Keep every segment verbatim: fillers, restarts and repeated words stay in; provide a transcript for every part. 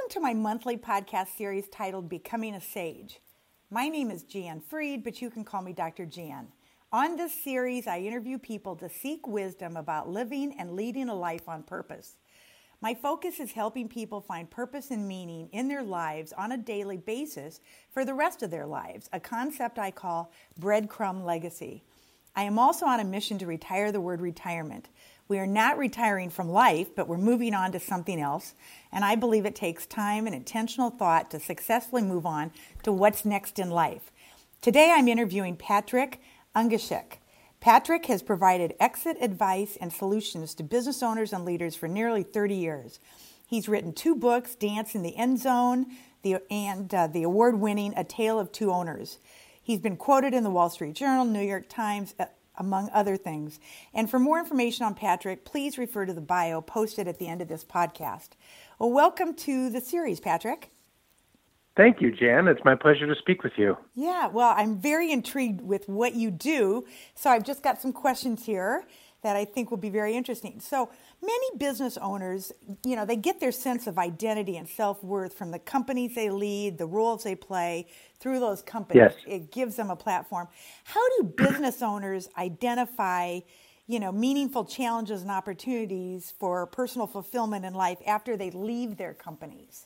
Welcome to my monthly podcast series titled Becoming a Sage. My name is Jan Freed, but you can call me Doctor Jan. On this series, I interview people to seek wisdom about living and leading a life on purpose. My focus is helping people find purpose and meaning in their lives on a daily basis for the rest of their lives, a concept I call breadcrumb legacy. I am also on a mission to retire the word retirement. We are not retiring from life, but we're moving on to something else, and I believe it takes time and intentional thought to successfully move on to what's next in life. Today I'm interviewing Patrick Ungashek. Patrick has provided exit advice and solutions to business owners and leaders for nearly thirty years. He's written two books, Dance in the End Zone the, and uh, the award-winning A Tale of Two Owners. He's been quoted in the Wall Street Journal, New York Times, uh, among other things. And for more information on Patrick, please refer to the bio posted at the end of this podcast. Well, welcome to the series, Patrick. Thank you, Jan. It's my pleasure to speak with you. Yeah, well, I'm very intrigued with what you do. So I've just got some questions here that I think will be very interesting. So many business owners, you know, they get their sense of identity and self-worth from the companies they lead, the roles they play through those companies. Yes. It gives them a platform. How do business owners identify, you know, meaningful challenges and opportunities for personal fulfillment in life after they leave their companies?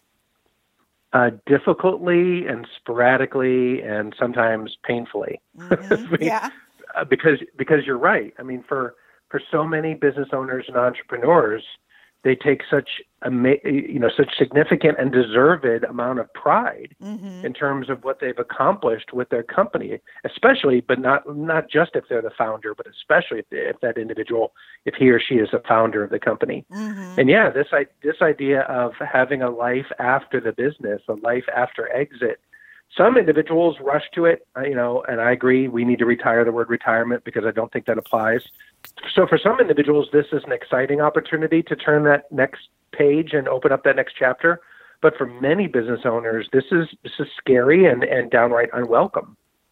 Uh, difficultly and sporadically and sometimes painfully. Mm-hmm. Yeah. because because you're right. I mean, for for so many business owners and entrepreneurs, they take such ama- you know such significant and deserved amount of pride mm-hmm. in terms of what they've accomplished with their company, especially, but not not just if they're the founder, but especially if, if that individual, if he or she is a founder of the company. Mm-hmm. And yeah, this this idea of having a life after the business, a life after exit. Some individuals rush to it, you know, and I agree we need to retire the word retirement because I don't think that applies. So for some individuals, this is an exciting opportunity to turn that next page and open up that next chapter. But for many business owners, this is this is scary and, and downright unwelcome.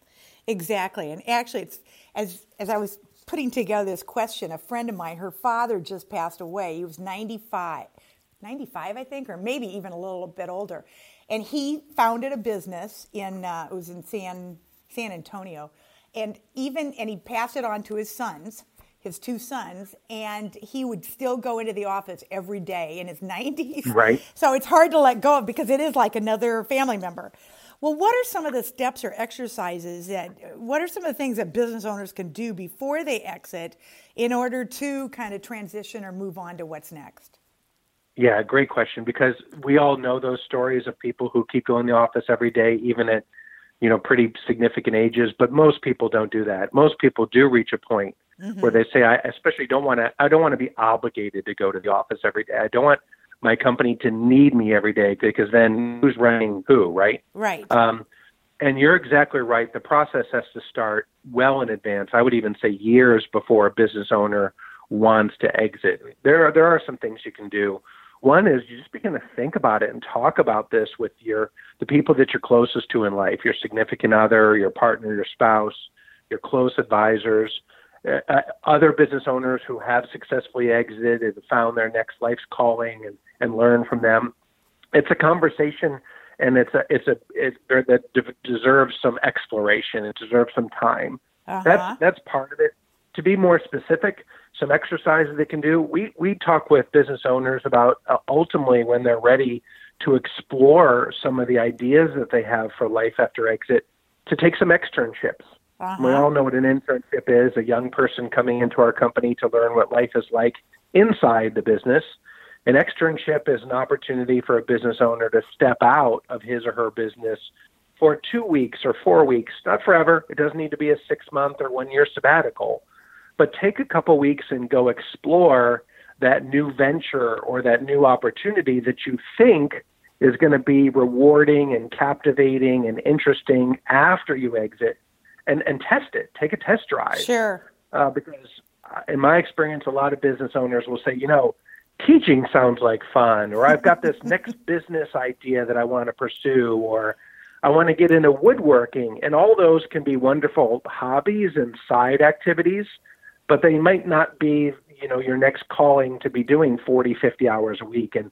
Exactly. And actually, it's as as I was putting together this question, a friend of mine, her father just passed away. He was ninety-five, ninety-five, I think, or maybe even a little bit older. And he founded a business in, uh, it was in San San Antonio. And even, and he passed it on to his sons, his two sons, and he would still go into the office every day in his nineties. Right. So it's hard to let go of because it is like another family member. Well, what are some of the steps or exercises that, what are some of the things that business owners can do before they exit in order to kind of transition or move on to what's next? Yeah, great question, because we all know those stories of people who keep going to the office every day, even at, you know, pretty significant ages. But most people don't do that. Most people do reach a point mm-hmm. where they say, I especially don't want to, I don't want to be obligated to go to the office every day. I don't want my company to need me every day because then who's running who, right? Right. Um, and you're exactly right. The process has to start well in advance. I would even say years before a business owner wants to exit. There are, there are some things you can do. One is you just begin to think about it and talk about this with your the people that you're closest to in life, your significant other, your partner, your spouse, your close advisors, uh, other business owners who have successfully exited and found their next life's calling, and, and learn from them. It's a conversation, and it's a it's a it, that deserves some exploration. It deserves some time. Uh-huh. That's that's part of it. To be more specific, some exercises they can do. We we talk with business owners about uh, ultimately when they're ready to explore some of the ideas that they have for life after exit, to take some externships. Uh-huh. We all know what an internship is, a young person coming into our company to learn what life is like inside the business. An externship is an opportunity for a business owner to step out of his or her business for two weeks or four weeks, not forever. It doesn't need to be a six-month or one-year sabbatical. But take a couple weeks and go explore that new venture or that new opportunity that you think is going to be rewarding and captivating and interesting after you exit, and, and test it. Take a test drive. Sure. Uh, because uh, in my experience, a lot of business owners will say, you know, teaching sounds like fun, or I've got this next business idea that I want to pursue, or I want to get into woodworking. And all those can be wonderful hobbies and side activities, but they might not be, you know, your next calling to be doing forty, fifty hours a week. And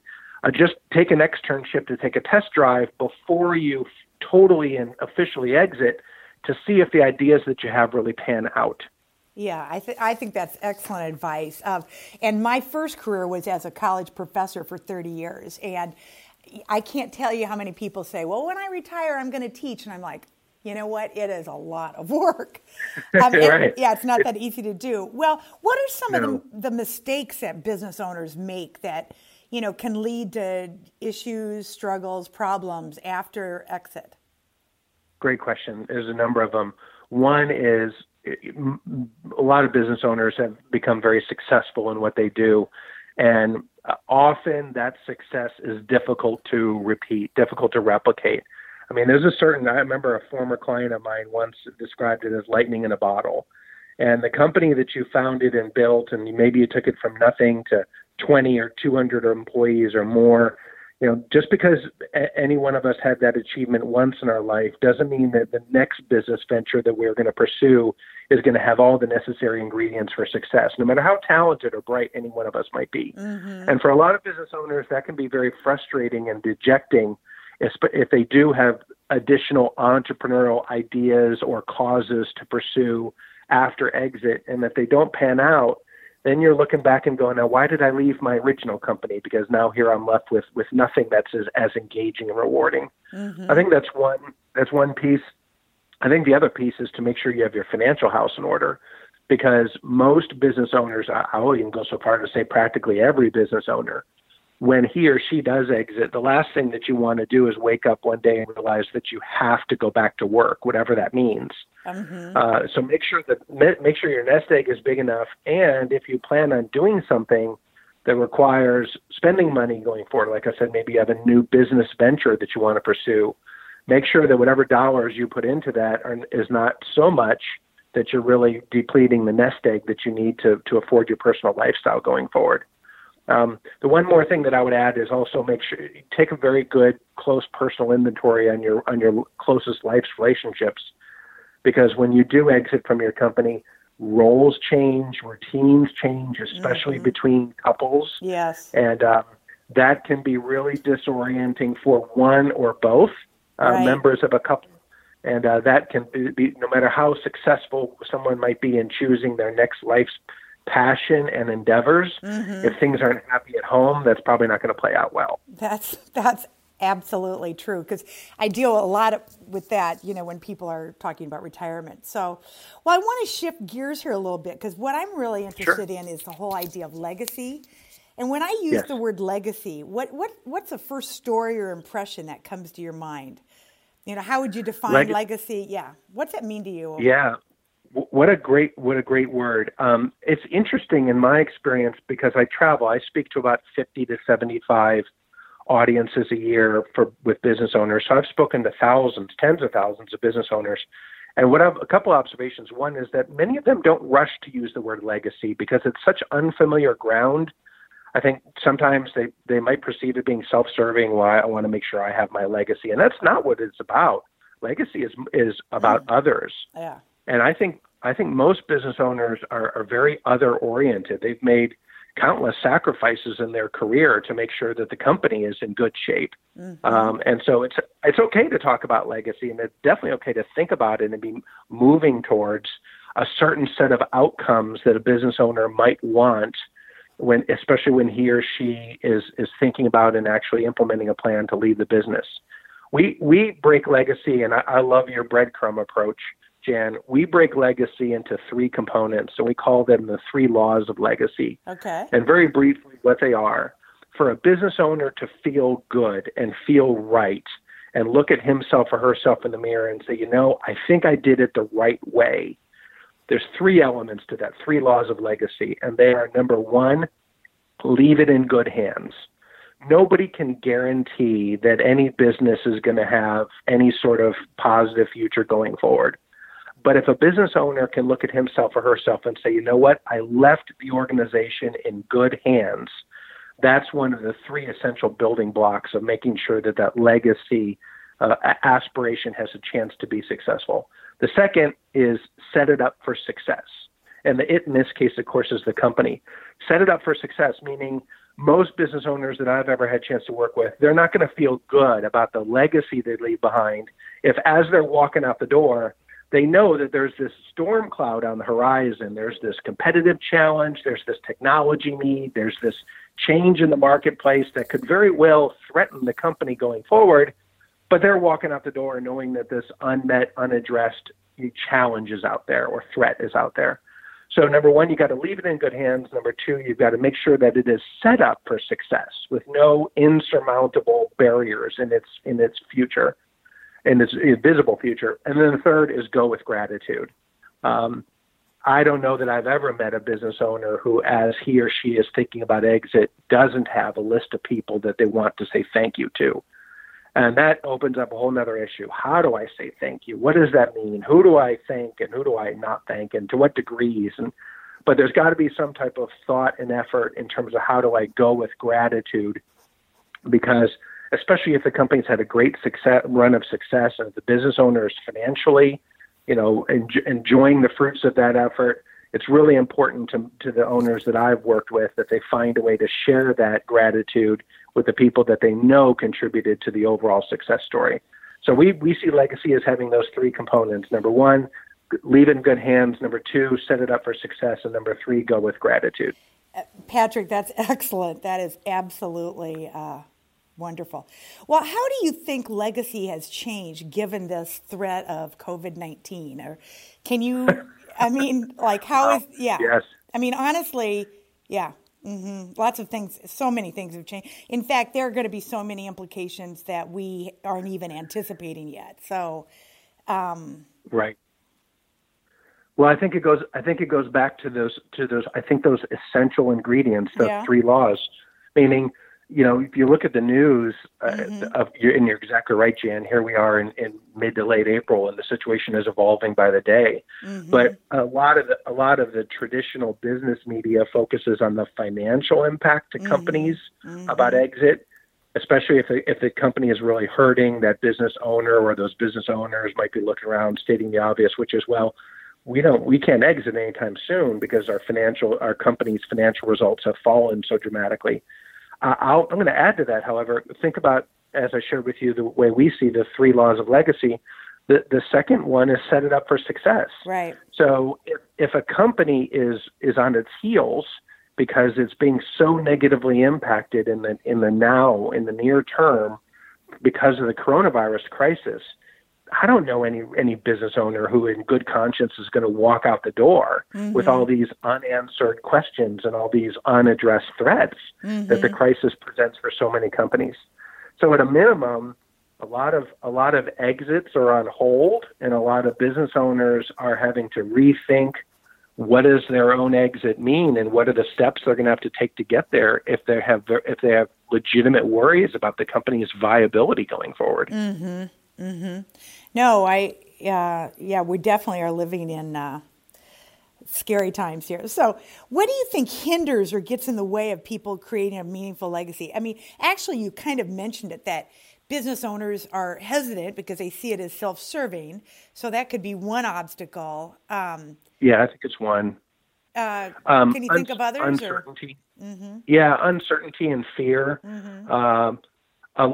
Uh, just take an externship to take a test drive before you totally and officially exit to see if the ideas that you have really pan out. Yeah, I, th- I think that's excellent advice. Um, and my first career was as a college professor for thirty years. And I can't tell you how many people say, well, when I retire, I'm going to teach. And I'm like, you know what? It is a lot of work. Um, right. it, yeah, it's not that easy to do. Well, what are some no. of the, the mistakes that business owners make that, you know, can lead to issues, struggles, problems after exit? Great question. There's a number of them. One is a lot of business owners have become very successful in what they do. And often that success is difficult to repeat, difficult to replicate. I mean, there's a certain, I remember a former client of mine once described it as lightning in a bottle. And the company that you founded and built, and maybe you took it from nothing to twenty or two hundred employees or more, you know, just because any one of us had that achievement once in our life doesn't mean that the next business venture that we're going to pursue is going to have all the necessary ingredients for success, no matter how talented or bright any one of us might be. Mm-hmm. And for a lot of business owners, that can be very frustrating and dejecting if they do have additional entrepreneurial ideas or causes to pursue after exit. And if they don't pan out, then you're looking back and going, now, why did I leave my original company? Because now here I'm left with, with nothing that's as, as engaging and rewarding. Mm-hmm. I think that's one, that's one piece. I think the other piece is to make sure you have your financial house in order, because most business owners, I will even go so far to say practically every business owner, when he or she does exit, the last thing that you want to do is wake up one day and realize that you have to go back to work, whatever that means. Mm-hmm. Uh, so make sure that make sure your nest egg is big enough, and if you plan on doing something that requires spending money going forward, like I said, maybe you have a new business venture that you want to pursue, make sure that whatever dollars you put into that are, is not so much that you're really depleting the nest egg that you need to to afford your personal lifestyle going forward. Um, the one more thing that I would add is also make sure you take a very good, close personal inventory on your on your closest life's relationships, because when you do exit from your company, roles change, routines change, especially mm-hmm. between couples. Yes, and uh, that can be really disorienting for one or both uh, right. members of a couple. And uh, that can be, no matter how successful someone might be in choosing their next life's passion and endeavors, mm-hmm. if things aren't happy at home, that's probably not going to play out well. That's that's absolutely true, because I deal a lot of, with that, you know, when people are talking about retirement. So, well, I want to shift gears here a little bit, because what I'm really interested sure. in is the whole idea of legacy. And when I use yes. the word legacy, what what what's the first story or impression that comes to your mind? You know, how would you define Leg- legacy? Yeah, what's that mean to you? Yeah. What a great, what a great word. Um, it's interesting in my experience, because I travel, I speak to about fifty to seventy-five audiences a year for, with business owners. So I've spoken to thousands, tens of thousands of business owners. And what I've, a couple of observations. One is that many of them don't rush to use the word legacy because it's such unfamiliar ground. I think sometimes they, they might perceive it being self-serving. Why I want to make sure I have my legacy. And that's not what it's about. Legacy is, is about mm. others. Yeah. And I think I think most business owners are, are very other-oriented. They've made countless sacrifices in their career to make sure that the company is in good shape. Mm-hmm. Um, and so it's it's okay to talk about legacy, and it's definitely okay to think about it and be moving towards a certain set of outcomes that a business owner might want, when, especially when he or she is is thinking about and actually implementing a plan to lead the business. We we break legacy, and I, I love your breadcrumb approach, Jan. We break legacy into three components, and we call them the three laws of legacy. Okay. And very briefly, what they are: for a business owner to feel good and feel right and look at himself or herself in the mirror and say, you know, I think I did it the right way. There's three elements to that, three laws of legacy, and they are: number one, leave it in good hands. Nobody can guarantee that any business is going to have any sort of positive future going forward. But if a business owner can look at himself or herself and say, you know what, I left the organization in good hands, that's one of the three essential building blocks of making sure that that legacy uh, aspiration has a chance to be successful. The second is set it up for success. And the it in this case, of course, is the company. Set it up for success, meaning most business owners that I've ever had a chance to work with, they're not going to feel good about the legacy they leave behind if, as they're walking out the door, they know that there's this storm cloud on the horizon. There's this competitive challenge. There's this technology need. There's this change in the marketplace that could very well threaten the company going forward. But they're walking out the door knowing that this unmet, unaddressed challenge is out there or threat is out there. So number one, you got to leave it in good hands. Number two, you've got to make sure that it is set up for success with no insurmountable barriers in its in its future, in its visible future. And then the third is go with gratitude. Um, I don't know that I've ever met a business owner who, as he or she is thinking about exit, doesn't have a list of people that they want to say thank you to. And that opens up a whole nother issue. How do I say thank you? What does that mean? Who do I thank and who do I not thank, and to what degrees? And but there's got to be some type of thought and effort in terms of how do I go with gratitude, because especially if the company's had a great success run of success and the business owner is financially, you know, en- enjoying the fruits of that effort, it's really important to, to the owners that I've worked with that they find a way to share that gratitude with the people that they know contributed to the overall success story. So we, we see legacy as having those three components. Number one, leave it in good hands. Number two, set it up for success. And number three, go with gratitude. Patrick, that's excellent. That is absolutely uh, wonderful. Well, how do you think legacy has changed given this threat of COVID nineteen? Or can you, I mean, like how is, yeah. Yes. I mean, honestly, yeah. Mm-hmm. Lots of things, so many things have changed. In fact, there are going to be so many implications that we aren't even anticipating yet. So, um, right. Well, I think it goes. I think it goes back to those. To those. I think those essential ingredients, the yeah. three laws, meaning, you know, if you look at the news, mm-hmm. uh, of, and you're exactly right, Jan. Here we are in, in mid to late April, and the situation is evolving by the day. Mm-hmm. But a lot of the, a lot of the traditional business media focuses on the financial impact to mm-hmm. companies mm-hmm. about exit, especially if the, if the company is really hurting. That business owner or those business owners might be looking around, stating the obvious, which is, well, we don't, we can't exit anytime soon because our financial, our company's financial results have fallen so dramatically. Uh, I'll, I'm going to add to that, however, think about, as I shared with you, the way we see the three laws of legacy. The the second one is set it up for success. Right. So if, if a company is is on its heels because it's being so negatively impacted in the in the now, in the near term, because of the coronavirus crisis, I don't know any any business owner who in good conscience is going to walk out the door mm-hmm. with all these unanswered questions and all these unaddressed threats mm-hmm. that the crisis presents for so many companies. So at a minimum, a lot of a lot of exits are on hold, and a lot of business owners are having to rethink what does their own exit mean and what are the steps they're going to have to take to get there if they have if they have legitimate worries about the company's viability going forward. Mm-hmm. Mm-hmm. No, I, uh, yeah, we definitely are living in uh, scary times here. So what do you think hinders or gets in the way of people creating a meaningful legacy? I mean, actually, you kind of mentioned it, that business owners are hesitant because they see it as self-serving. So that could be one obstacle. Um, yeah, I think it's one. Uh, um, can you think un- of others? Uncertainty. Mm-hmm. Yeah, uncertainty and fear. Mm-hmm. Um, uh,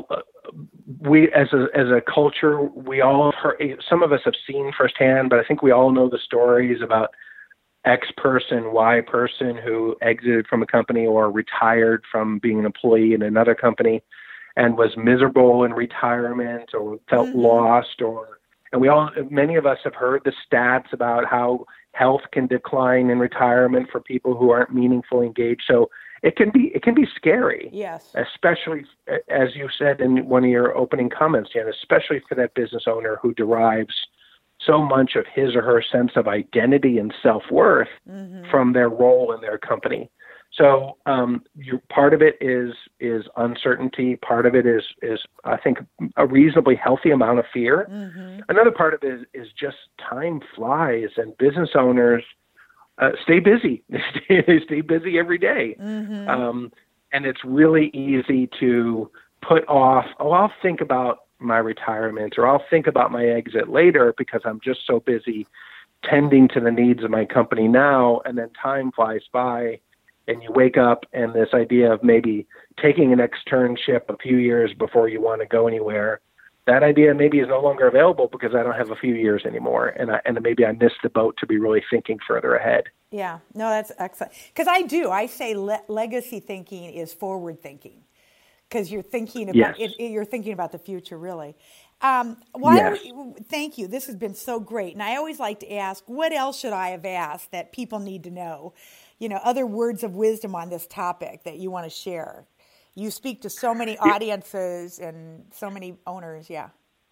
we as a as a culture, we all have heard, some of us have seen firsthand, but I think we all know the stories about X person, Y person who exited from a company or retired from being an employee in another company and was miserable in retirement or felt mm-hmm. lost, or and we all many of us have heard the stats about how health can decline in retirement for people who aren't meaningfully engaged. So it can be it can be scary. Yes. Especially, as you said in one of your opening comments, Jan, especially for that business owner who derives so much of his or her sense of identity and self-worth mm-hmm. from their role in their company. So um, you, part of it is is uncertainty. Part of it is, is I think, a reasonably healthy amount of fear. Mm-hmm. Another part of it is, is just time flies, and business owners uh, stay busy. They stay, they stay busy every day. Mm-hmm. Um, and it's really easy to put off, oh, I'll think about my retirement, or I'll think about my exit later because I'm just so busy tending to the needs of my company now, and then time flies by and you wake up and this idea of maybe taking an externship a few years before you want to go anywhere, that idea maybe is no longer available because I don't have a few years anymore, and I, and maybe I missed the boat to be really thinking further ahead. Yeah, no, that's excellent. Because I do, I say le- legacy thinking is forward thinking, because you're thinking about Yes. it, you're thinking about the future, really. Um, why Yes. we, thank you. This has been so great, and I always like to ask, what else should I have asked that people need to know? You know, other words of wisdom on this topic that you want to share. You speak to so many audiences and so many owners. Yeah.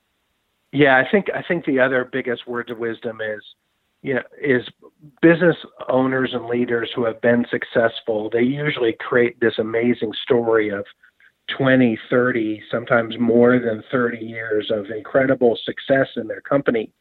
Yeah, I think I think the other biggest words of wisdom is, you know, is business owners and leaders who have been successful. They usually create this amazing story of twenty, thirty, sometimes more than thirty years of incredible success in their company.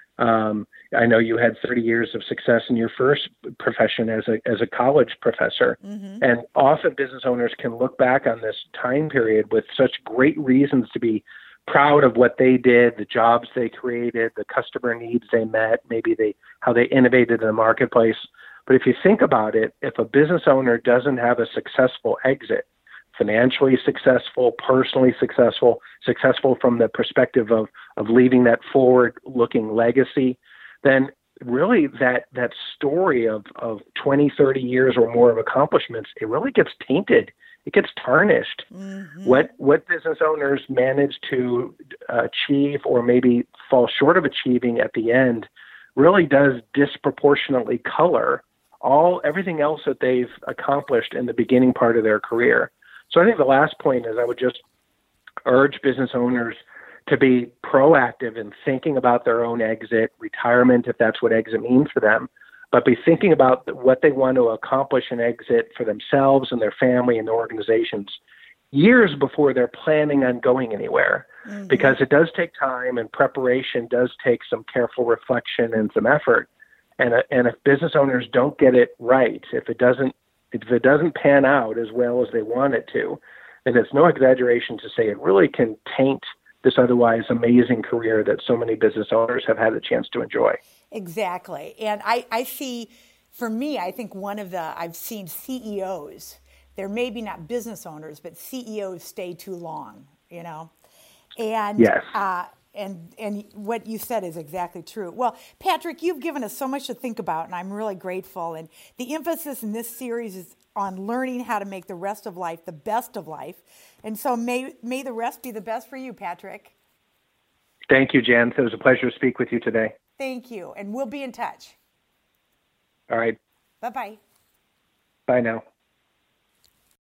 Um, I know you had thirty years of success in your first profession as a as a college professor. Mm-hmm. And often business owners can look back on this time period with such great reasons to be proud of what they did, the jobs they created, the customer needs they met, maybe they how they innovated in the marketplace. But if you think about it, if a business owner doesn't have a successful exit, financially successful, personally successful, successful from the perspective of, of leaving that forward-looking legacy, then really that that story of, of twenty, thirty years or more of accomplishments, it really gets tainted. It gets tarnished. Mm-hmm. What what business owners manage to achieve or maybe fall short of achieving at the end really does disproportionately color all everything else that they've accomplished in the beginning part of their career. So I think the last point is I would just urge business owners to be proactive in thinking about their own exit, retirement, if that's what exit means for them, but be thinking about what they want to accomplish in exit for themselves and their family and their organizations years before they're planning on going anywhere. Mm-hmm. Because it does take time, and preparation does take some careful reflection and some effort. And, uh, and if business owners don't get it right, if it doesn't If it doesn't pan out as well as they want it to, then it's no exaggeration to say it really can taint this otherwise amazing career that so many business owners have had a chance to enjoy. Exactly. And I, I see, for me, I think one of the, I've seen C E Os, they're maybe not business owners, but C E Os stay too long, you know? And yes. uh, And and what you said is exactly true. Well, Patrick, you've given us so much to think about, and I'm really grateful. And the emphasis in this series is on learning how to make the rest of life the best of life. And so may may the rest be the best for you, Patrick. Thank you, Jan. It was a pleasure to speak with you today. Thank you. And we'll be in touch. All right. Bye-bye. Bye now.